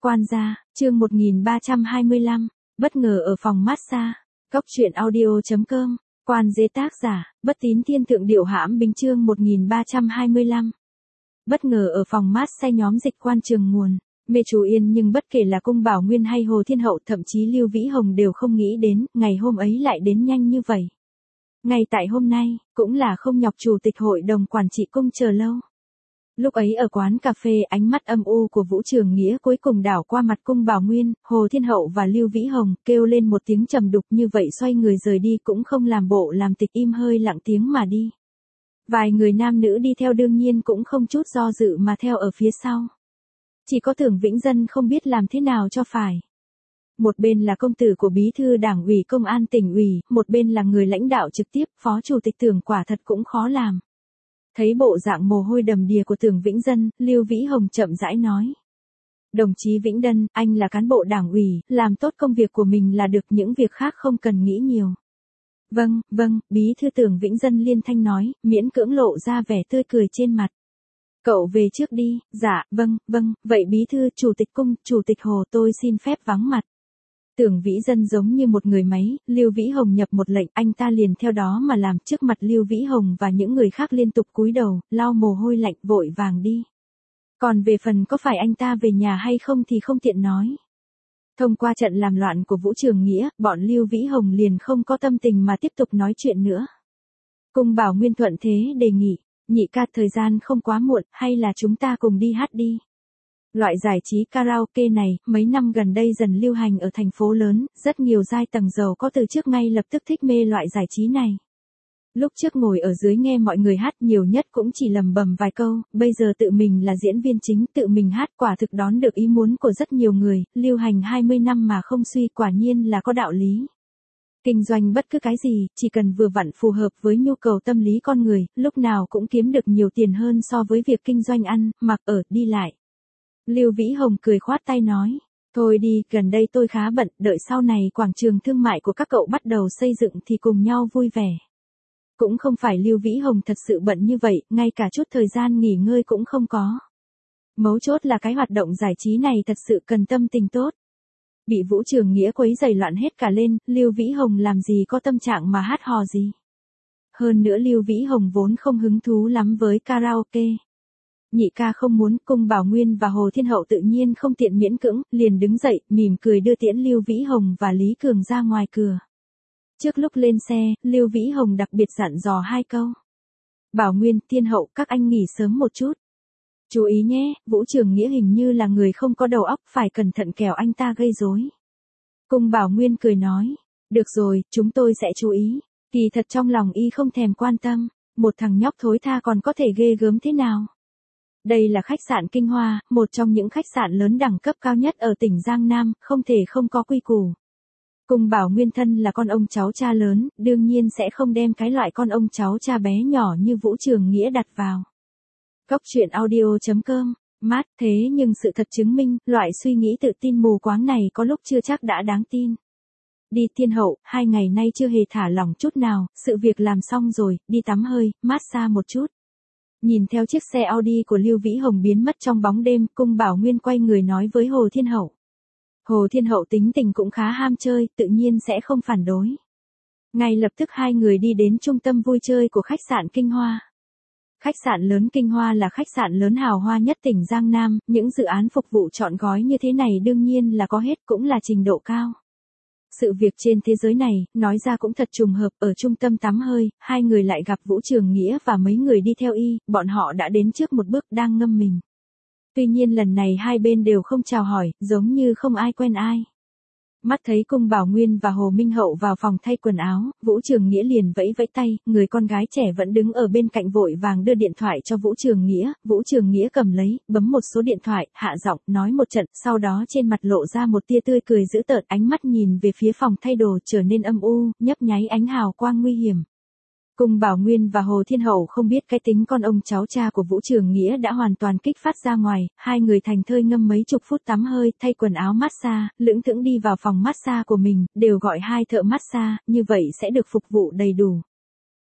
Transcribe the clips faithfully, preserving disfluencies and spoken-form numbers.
Quan gia, chương một nghìn ba trăm hai mươi lăm, bất ngờ ở phòng massage. Cốc truyện audio chấm com, Quan dế tác giả, Bất Tín Thiên Thượng Điệu Hãm Bính chương một nghìn ba trăm hai mươi lăm. Bất ngờ ở phòng massage nhóm Dịch Quan Trường Nguồn, mê chú Yên nhưng bất kể là Cung Bảo Nguyên hay Hồ Thiên Hậu thậm chí Lưu Vĩ Hồng đều không nghĩ đến, ngày hôm ấy lại đến nhanh như vậy. Ngay tại hôm nay, cũng là không nhọc chủ tịch hội đồng quản trị cung chờ lâu. Lúc ấy ở quán cà phê, ánh mắt âm u của Vũ Trường Nghĩa cuối cùng đảo qua mặt Cung Bảo Nguyên, Hồ Thiên Hậu và Lưu Vĩ Hồng, kêu lên một tiếng trầm đục như vậy xoay người rời đi cũng không làm bộ làm tịch, im hơi lặng tiếng mà đi. Vài người nam nữ đi theo đương nhiên cũng không chút do dự mà theo ở phía sau. Chỉ có Tưởng Vĩnh Dân không biết làm thế nào cho phải. Một bên là công tử của bí thư đảng ủy công an tỉnh ủy, một bên là người lãnh đạo trực tiếp, phó chủ tịch Tưởng quả thật cũng khó làm. Thấy bộ dạng mồ hôi đầm đìa của Tưởng Vĩnh Dân, Lưu Vĩ Hồng chậm rãi nói. Đồng chí Vĩnh Đân, anh là cán bộ đảng ủy, làm tốt công việc của mình là được, những việc khác không cần nghĩ nhiều. Vâng, vâng, bí thư Tưởng Vĩnh Dân liên thanh nói, miễn cưỡng lộ ra vẻ tươi cười trên mặt. Cậu về trước đi, dạ, vâng, vâng, vậy bí thư chủ tịch cung, chủ tịch Hồ tôi xin phép vắng mặt. Tưởng Vĩ Dân giống như một người máy, Lưu Vĩ Hồng nhập một lệnh, anh ta liền theo đó mà làm, trước mặt Lưu Vĩ Hồng và những người khác liên tục cúi đầu, lau mồ hôi lạnh, vội vàng đi. Còn về phần có phải anh ta về nhà hay không thì không tiện nói. Thông qua trận làm loạn của Vũ Trường Nghĩa, bọn Lưu Vĩ Hồng liền không có tâm tình mà tiếp tục nói chuyện nữa. Cung Bảo Nguyên thuận thế đề nghị, nhị ca thời gian không quá muộn, hay là chúng ta cùng đi hát đi. Loại giải trí karaoke này, mấy năm gần đây dần lưu hành ở thành phố lớn, rất nhiều giai tầng giàu có từ trước ngay lập tức thích mê loại giải trí này. Lúc trước ngồi ở dưới nghe mọi người hát nhiều nhất cũng chỉ lầm bầm vài câu, bây giờ tự mình là diễn viên chính, tự mình hát quả thực đón được ý muốn của rất nhiều người, lưu hành hai mươi năm mà không suy, quả nhiên là có đạo lý. Kinh doanh bất cứ cái gì, chỉ cần vừa vặn phù hợp với nhu cầu tâm lý con người, lúc nào cũng kiếm được nhiều tiền hơn so với việc kinh doanh ăn, mặc ở, đi lại. Lưu Vĩ Hồng cười khoát tay nói, thôi đi, gần đây tôi khá bận, đợi sau này quảng trường thương mại của các cậu bắt đầu xây dựng thì cùng nhau vui vẻ. Cũng không phải Lưu Vĩ Hồng thật sự bận như vậy, ngay cả chút thời gian nghỉ ngơi cũng không có. Mấu chốt là cái hoạt động giải trí này thật sự cần tâm tình tốt. Bị Vũ Trường Nghĩa quấy rầy loạn hết cả lên, Lưu Vĩ Hồng làm gì có tâm trạng mà hát hò gì. Hơn nữa Lưu Vĩ Hồng vốn không hứng thú lắm với karaoke. Nhị ca không muốn, Cung Bảo Nguyên và Hồ Thiên Hậu tự nhiên không tiện miễn cưỡng, liền đứng dậy, mỉm cười đưa tiễn Lưu Vĩ Hồng và Lý Cường ra ngoài cửa. Trước lúc lên xe, Lưu Vĩ Hồng đặc biệt dặn dò hai câu. Bảo Nguyên, Thiên Hậu, các anh nghỉ sớm một chút. Chú ý nhé, Vũ Trường Nghĩa hình như là người không có đầu óc, phải cẩn thận kẻo anh ta gây rối. Cung Bảo Nguyên cười nói, được rồi, chúng tôi sẽ chú ý. Kỳ thật trong lòng y không thèm quan tâm, một thằng nhóc thối tha còn có thể ghê gớm thế nào. Đây là khách sạn Kinh Hoa, một trong những khách sạn lớn đẳng cấp cao nhất ở tỉnh Giang Nam, không thể không có quy củ. Cung Bảo Nguyên thân là con ông cháu cha lớn, đương nhiên sẽ không đem cái loại con ông cháu cha bé nhỏ như Vũ Trường Nghĩa đặt vào. Cốc truyện audio chấm com, mát, thế nhưng sự thật chứng minh, loại suy nghĩ tự tin mù quáng này có lúc chưa chắc đã đáng tin. Đi Thiên Hậu, hai ngày nay chưa hề thả lỏng chút nào, sự việc làm xong rồi, đi tắm hơi, massage một chút. Nhìn theo chiếc xe Audi của Lưu Vĩ Hồng biến mất trong bóng đêm, Cung Bảo Nguyên quay người nói với Hồ Thiên Hậu. Hồ Thiên Hậu tính tình cũng khá ham chơi, tự nhiên sẽ không phản đối. Ngay lập tức hai người đi đến trung tâm vui chơi của khách sạn Kinh Hoa. Khách sạn lớn Kinh Hoa là khách sạn lớn hào hoa nhất tỉnh Giang Nam, những dự án phục vụ trọn gói như thế này đương nhiên là có hết, cũng là trình độ cao. Sự việc trên thế giới này, nói ra cũng thật trùng hợp, ở trung tâm tắm hơi, hai người lại gặp Vũ Trường Nghĩa và mấy người đi theo y, bọn họ đã đến trước một bước đang ngâm mình. Tuy nhiên lần này hai bên đều không chào hỏi, giống như không ai quen ai. Mắt thấy Cung Bảo Nguyên và Hồ Minh Hậu vào phòng thay quần áo, Vũ Trường Nghĩa liền vẫy vẫy tay, người con gái trẻ vẫn đứng ở bên cạnh vội vàng đưa điện thoại cho Vũ Trường Nghĩa, Vũ Trường Nghĩa cầm lấy, bấm một số điện thoại, hạ giọng, nói một trận, sau đó trên mặt lộ ra một tia tươi cười dữ tợn, ánh mắt nhìn về phía phòng thay đồ trở nên âm u, nhấp nháy ánh hào quang nguy hiểm. Cung Bảo Nguyên và Hồ Thiên Hậu không biết cái tính con ông cháu cha của Vũ Trường Nghĩa đã hoàn toàn kích phát ra ngoài, hai người thành thơi ngâm mấy chục phút tắm hơi, thay quần áo massage, lững thững đi vào phòng massage của mình, đều gọi hai thợ massage, như vậy sẽ được phục vụ đầy đủ.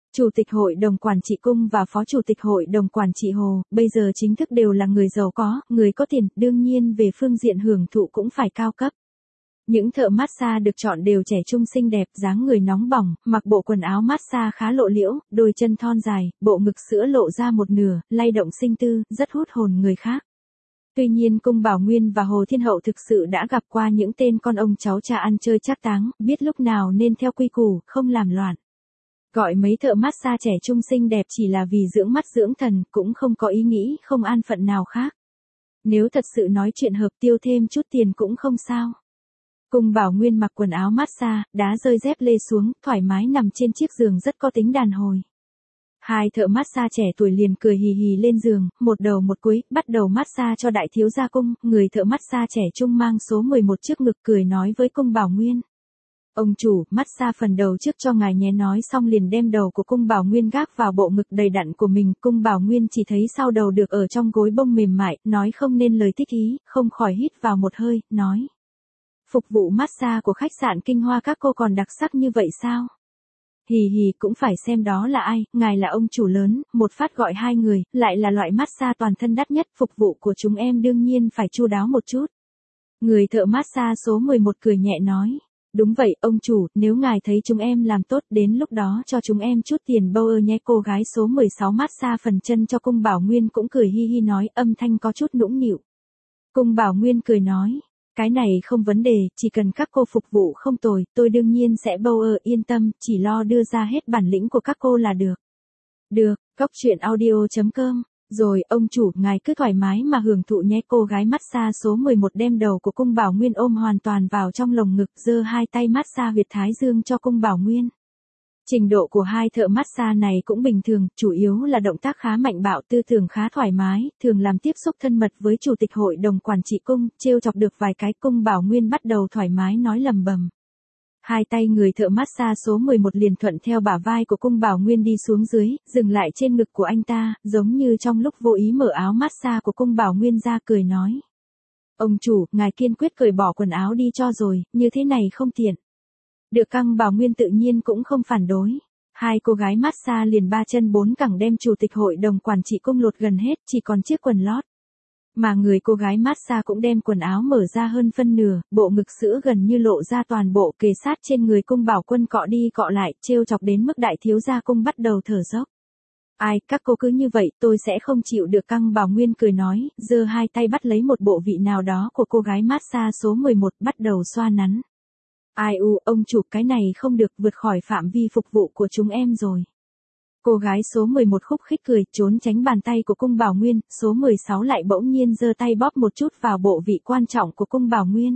Chủ tịch hội đồng quản trị cung và phó chủ tịch hội đồng quản trị Hồ, bây giờ chính thức đều là người giàu có, người có tiền, đương nhiên về phương diện hưởng thụ cũng phải cao cấp. Những thợ massage được chọn đều trẻ trung xinh đẹp, dáng người nóng bỏng, mặc bộ quần áo massage khá lộ liễu, đôi chân thon dài, bộ ngực sữa lộ ra một nửa, lay động sinh tư, rất hút hồn người khác. Tuy nhiên cung Bảo Nguyên và Hồ Thiên Hậu thực sự đã gặp qua những tên con ông cháu cha ăn chơi trác táng, biết lúc nào nên theo quy củ, không làm loạn. Gọi mấy thợ massage trẻ trung xinh đẹp chỉ là vì dưỡng mắt dưỡng thần, cũng không có ý nghĩ không an phận nào khác. Nếu thật sự nói chuyện hợp tiêu thêm chút tiền cũng không sao. Cung Bảo Nguyên mặc quần áo massage, đá rơi dép lê xuống, thoải mái nằm trên chiếc giường rất có tính đàn hồi. Hai thợ massage trẻ tuổi liền cười hì hì lên giường, một đầu một cuối, bắt đầu massage cho đại thiếu gia cung, người thợ massage trẻ trung mang số mười một trước ngực cười nói với cung Bảo Nguyên. Ông chủ, massage phần đầu trước cho ngài nhé, nói xong liền đem đầu của cung Bảo Nguyên gác vào bộ ngực đầy đặn của mình, cung Bảo Nguyên chỉ thấy sau đầu được ở trong gối bông mềm mại, nói không nên lời thích ý, không khỏi hít vào một hơi, nói. Phục vụ massage của khách sạn Kinh Hoa các cô còn đặc sắc như vậy sao? Hì hì, cũng phải xem đó là ai, ngài là ông chủ lớn, một phát gọi hai người, lại là loại massage toàn thân đắt nhất, phục vụ của chúng em đương nhiên phải chu đáo một chút. Người thợ massage số mười một cười nhẹ nói. Đúng vậy, ông chủ, nếu ngài thấy chúng em làm tốt, đến lúc đó cho chúng em chút tiền bâu ơ nhé. Cô gái số mười sáu massage phần chân cho cung Bảo Nguyên cũng cười hi hi nói, âm thanh có chút nũng nịu. Cung Bảo Nguyên cười nói. Cái này không vấn đề, chỉ cần các cô phục vụ không tồi, tôi đương nhiên sẽ bâu ơ, yên tâm, chỉ lo đưa ra hết bản lĩnh của các cô là được. Được, cóc truyện audio chấm com. Rồi, ông chủ, ngài cứ thoải mái mà hưởng thụ nhé. Cô gái massage số mười một đem đầu của cung Bảo Nguyên ôm hoàn toàn vào trong lồng ngực, giơ hai tay massage huyệt thái dương cho cung Bảo Nguyên. Trình độ của hai thợ massage này cũng bình thường, chủ yếu là động tác khá mạnh bạo, tư tưởng khá thoải mái, thường làm tiếp xúc thân mật với chủ tịch hội đồng quản trị cung, trêu chọc được vài cái, cung Bảo Nguyên bắt đầu thoải mái nói lầm bầm. Hai tay người thợ massage số mười một liền thuận theo bả vai của cung Bảo Nguyên đi xuống dưới, dừng lại trên ngực của anh ta, giống như trong lúc vô ý mở áo massage của cung Bảo Nguyên ra, cười nói. Ông chủ, ngài kiên quyết cởi bỏ quần áo đi cho rồi, như thế này không tiện. Được cung Bảo Nguyên tự nhiên cũng không phản đối. Hai cô gái massage liền ba chân bốn cẳng đem chủ tịch hội đồng quản trị cung lột gần hết, chỉ còn chiếc quần lót. Mà người cô gái massage cũng đem quần áo mở ra hơn phân nửa, bộ ngực sữa gần như lộ ra toàn bộ, kề sát trên người cung Bảo Quân cọ đi cọ lại, trêu chọc đến mức đại thiếu gia cung bắt đầu thở dốc. Ai, các cô cứ như vậy, tôi sẽ không chịu được. Cung Bảo Nguyên cười nói, giơ hai tay bắt lấy một bộ vị nào đó của cô gái massage số mười một, bắt đầu xoa nắn. Ai u, ông chủ, cái này không được, vượt khỏi phạm vi phục vụ của chúng em rồi. Cô gái số mười một khúc khích cười, trốn tránh bàn tay của cung Bảo Nguyên, số mười sáu lại bỗng nhiên giơ tay bóp một chút vào bộ vị quan trọng của cung Bảo Nguyên.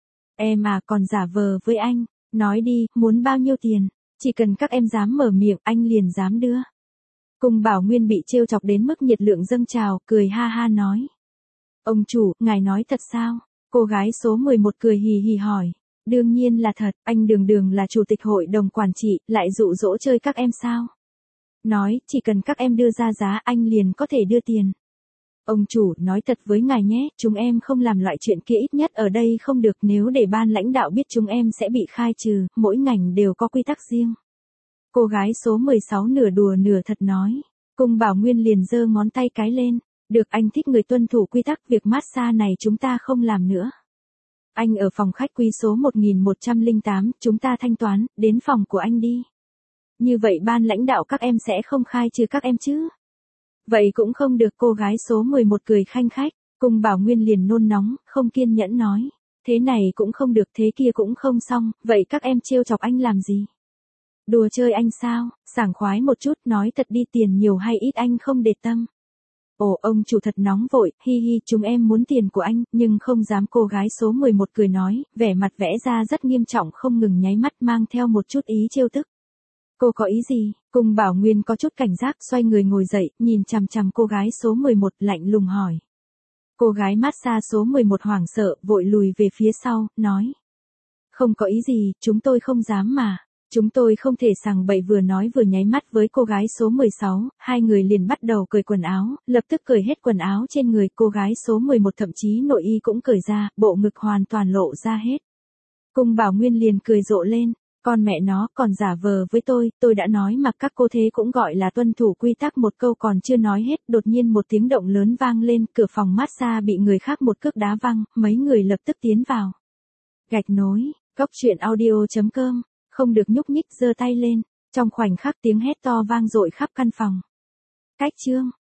Em à, còn giả vờ với anh, nói đi, muốn bao nhiêu tiền, chỉ cần các em dám mở miệng, anh liền dám đưa. Cung Bảo Nguyên bị trêu chọc đến mức nhiệt lượng dâng trào, cười ha ha nói. Ông chủ, ngài nói thật sao? Cô gái số mười một cười hì hì hỏi. Đương nhiên là thật, anh đường đường là chủ tịch hội đồng quản trị, lại dụ dỗ chơi các em sao? Nói, chỉ cần các em đưa ra giá anh liền có thể đưa tiền. Ông chủ, nói thật với ngài nhé, chúng em không làm loại chuyện kia, ít nhất ở đây không được, nếu để ban lãnh đạo biết chúng em sẽ bị khai trừ, mỗi ngành đều có quy tắc riêng. Cô gái số mười sáu nửa đùa nửa thật nói. Cung Bảo Nguyên liền giơ ngón tay cái lên. Được, anh thích người tuân thủ quy tắc, việc massage này chúng ta không làm nữa. Anh ở phòng khách quý số một nghìn một trăm lẻ tám, chúng ta thanh toán, đến phòng của anh đi. Như vậy ban lãnh đạo các em sẽ không khai trừ các em chứ? Vậy cũng không được. Cô gái số mười một cười khanh khách. Cung Bảo Nguyên liền nôn nóng, không kiên nhẫn nói. Thế này cũng không được, thế kia cũng không xong, vậy các em trêu chọc anh làm gì? Đùa chơi anh sao? Sảng khoái một chút, nói thật đi, tiền nhiều hay ít anh không để tâm. Ồ, ông chủ thật nóng vội, hi hi, chúng em muốn tiền của anh, nhưng không dám. Cô gái số mười một cười nói, vẻ mặt vẽ ra rất nghiêm trọng, không ngừng nháy mắt, mang theo một chút ý trêu tức. Cô có ý gì? Cung Bảo Nguyên có chút cảnh giác, xoay người ngồi dậy, nhìn chằm chằm cô gái số mười một, lạnh lùng hỏi. Cô gái massage số mười một hoảng sợ, vội lùi về phía sau, nói. Không có ý gì, chúng tôi không dám mà. Chúng tôi không thể sằng bậy. Vừa nói vừa nháy mắt với cô gái số mười sáu, hai người liền bắt đầu cởi quần áo, lập tức cởi hết quần áo trên người. Cô gái số mười một thậm chí nội y cũng cởi ra, bộ ngực hoàn toàn lộ ra hết. Cung Bảo Nguyên liền cười rộ lên. Con mẹ nó còn giả vờ với tôi, tôi đã nói mà các cô thế cũng gọi là tuân thủ quy tắc, một câu còn chưa nói hết, đột nhiên một tiếng động lớn vang lên, cửa phòng massage bị người khác một cước đá văng, mấy người lập tức tiến vào. Gạch nối, cốc truyện audio.com, không được nhúc nhích, giơ tay lên, trong khoảnh khắc tiếng hét to vang dội khắp căn phòng. Cách chương